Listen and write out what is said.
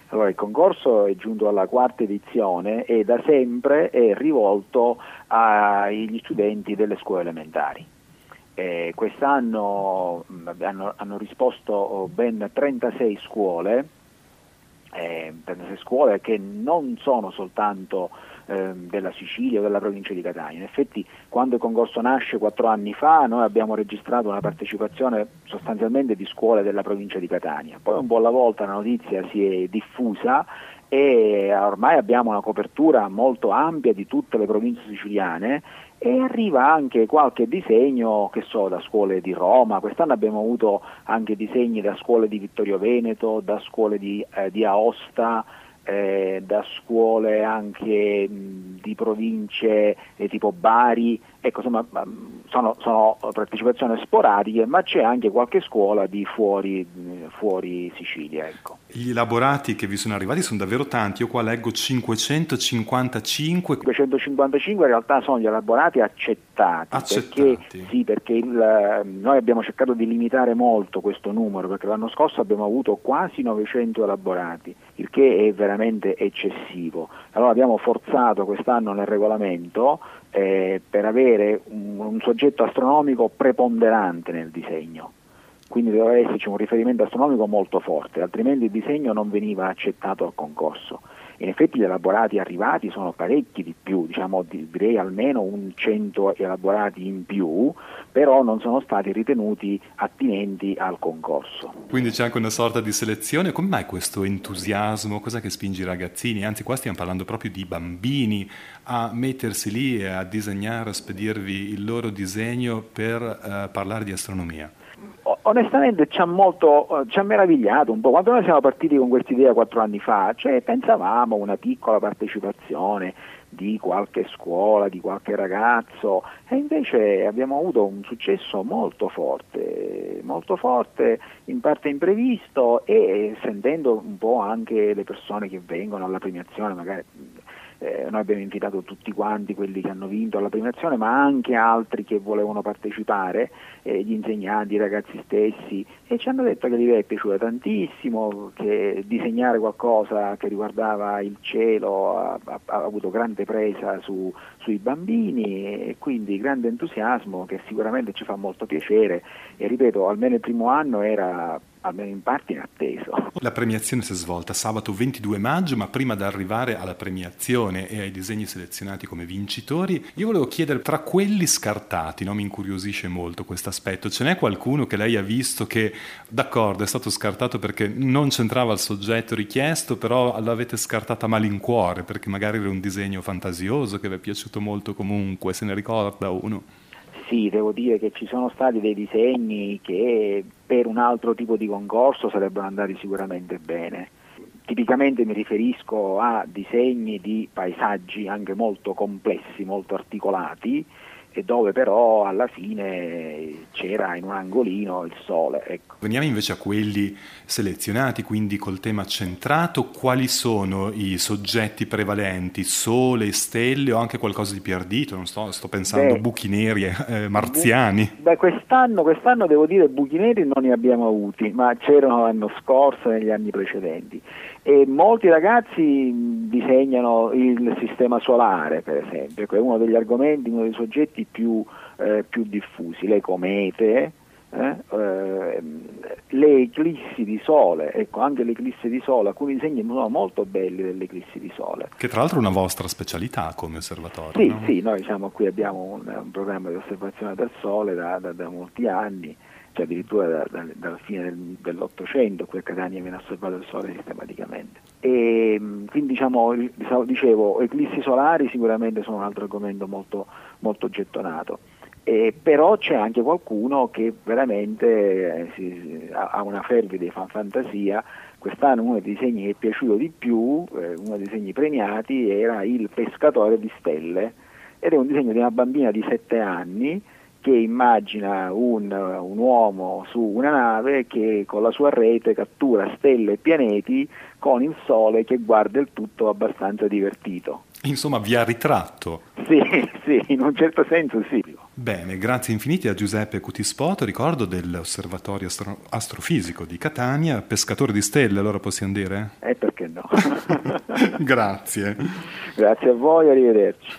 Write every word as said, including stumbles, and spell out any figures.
Allora, il concorso è giunto alla quarta edizione e da sempre è rivolto agli studenti delle scuole elementari. Eh, quest'anno mh, hanno, hanno risposto ben trentasei scuole, eh, trentasei scuole che non sono soltanto eh, della Sicilia o della provincia di Catania. In effetti, quando il concorso nasce quattro anni fa, noi abbiamo registrato una partecipazione sostanzialmente di scuole della provincia di Catania. Poi un po' alla volta la notizia si è diffusa e ormai abbiamo una copertura molto ampia di tutte le province siciliane e arriva anche qualche disegno, che so, da scuole di Roma. Quest'anno abbiamo avuto anche disegni da scuole di Vittorio Veneto, da scuole di, eh, di Aosta, eh, da scuole anche mh, di province eh, tipo Bari. Ecco, insomma, sono, sono partecipazioni sporadiche, ma c'è anche qualche scuola di fuori, fuori Sicilia, ecco. Gli elaborati che vi sono arrivati sono davvero tanti. Io qua leggo cinquecentocinquantacinque. cinquecentocinquantacinque in realtà sono gli elaborati accettati, accettati. Perché, sì, perché il, noi abbiamo cercato di limitare molto questo numero, perché l'anno scorso abbiamo avuto quasi novecento elaborati, il che è veramente eccessivo. Allora abbiamo forzato quest'anno nel regolamento eh, per avere un, un soggetto astronomico preponderante nel disegno. Quindi doveva esserci un riferimento astronomico molto forte, altrimenti il disegno non veniva accettato al concorso. In effetti gli elaborati arrivati sono parecchi di più, diciamo direi almeno un cento elaborati in più, però non sono stati ritenuti attinenti al concorso. Quindi c'è anche una sorta di selezione. Come mai questo entusiasmo? Cos'è che spinge i ragazzini? Anzi, qua stiamo parlando proprio di bambini a mettersi lì e a disegnare, a spedirvi il loro disegno per eh, parlare di astronomia. Onestamente ci ha molto, ci ha meravigliato un po'. Quando noi siamo partiti con questa idea quattro anni fa, cioè pensavamo una piccola partecipazione di qualche scuola, di qualche ragazzo, e invece abbiamo avuto un successo molto forte, molto forte, in parte imprevisto, e sentendo un po' anche le persone che vengono alla premiazione, magari Eh, noi abbiamo invitato tutti quanti quelli che hanno vinto alla premiazione, ma anche altri che volevano partecipare, eh, gli insegnanti, i ragazzi stessi, e ci hanno detto che gli è piaciuto tantissimo, che disegnare qualcosa che riguardava il cielo ha, ha, ha avuto grande presa su, sui bambini, e quindi grande entusiasmo che sicuramente ci fa molto piacere, e ripeto, almeno il primo anno era almeno in parte inatteso. La premiazione si è svolta sabato ventidue maggio, ma prima di arrivare alla premiazione e ai disegni selezionati come vincitori, io volevo chiedere, tra quelli scartati, no, mi incuriosisce molto questo aspetto, ce n'è qualcuno che lei ha visto che, d'accordo, è stato scartato perché non c'entrava il soggetto richiesto, però l'avete scartata a malincuore, perché magari era un disegno fantasioso che vi è piaciuto molto comunque, se ne ricorda uno? Sì, devo dire che ci sono stati dei disegni che per un altro tipo di concorso sarebbero andati sicuramente bene. Tipicamente mi riferisco a disegni di paesaggi anche molto complessi, molto articolati, e dove però alla fine c'era in un angolino il sole. Ecco. Veniamo invece a quelli selezionati, quindi col tema centrato. Quali sono i soggetti prevalenti? Sole, stelle o anche qualcosa di più ardito? Non sto, sto pensando beh, buchi neri, eh, marziani. Bu- beh, quest'anno, quest'anno devo dire buchi neri non ne abbiamo avuti, ma c'erano l'anno scorso e negli anni precedenti. E molti ragazzi disegnano il sistema solare, per esempio, che è uno degli argomenti, uno dei soggetti più, eh, più diffusi, le comete, eh, eh, le eclissi di sole, ecco, anche le eclissi di sole, alcuni disegni sono molto belli delle eclissi di sole. Che tra l'altro è una vostra specialità come osservatorio. Sì, no? sì, noi diciamo qui abbiamo un, un programma di osservazione del sole da, da, da molti anni, cioè addirittura da, da, dalla fine del, dell'Ottocento qui a Catania viene osservato il sole sistematicamente. E quindi diciamo, dicevo, eclissi solari sicuramente sono un altro argomento molto, molto gettonato. Eh, però c'è anche qualcuno che veramente eh, si, ha una fervida fantasia. Quest'anno uno dei disegni che è piaciuto di più, eh, uno dei disegni premiati, era il pescatore di stelle, ed è un disegno di una bambina di sette anni che immagina un, un uomo su una nave che con la sua rete cattura stelle e pianeti con il sole che guarda il tutto abbastanza divertito. Insomma, vi ha ritratto. Sì, sì, in un certo senso sì. Bene, grazie infinite a Giuseppe Cutispoto, ricordo dell'Osservatorio Astro- Astrofisico di Catania, pescatore di stelle, allora possiamo dire? Eh, perché no. Grazie. Grazie a voi, arrivederci.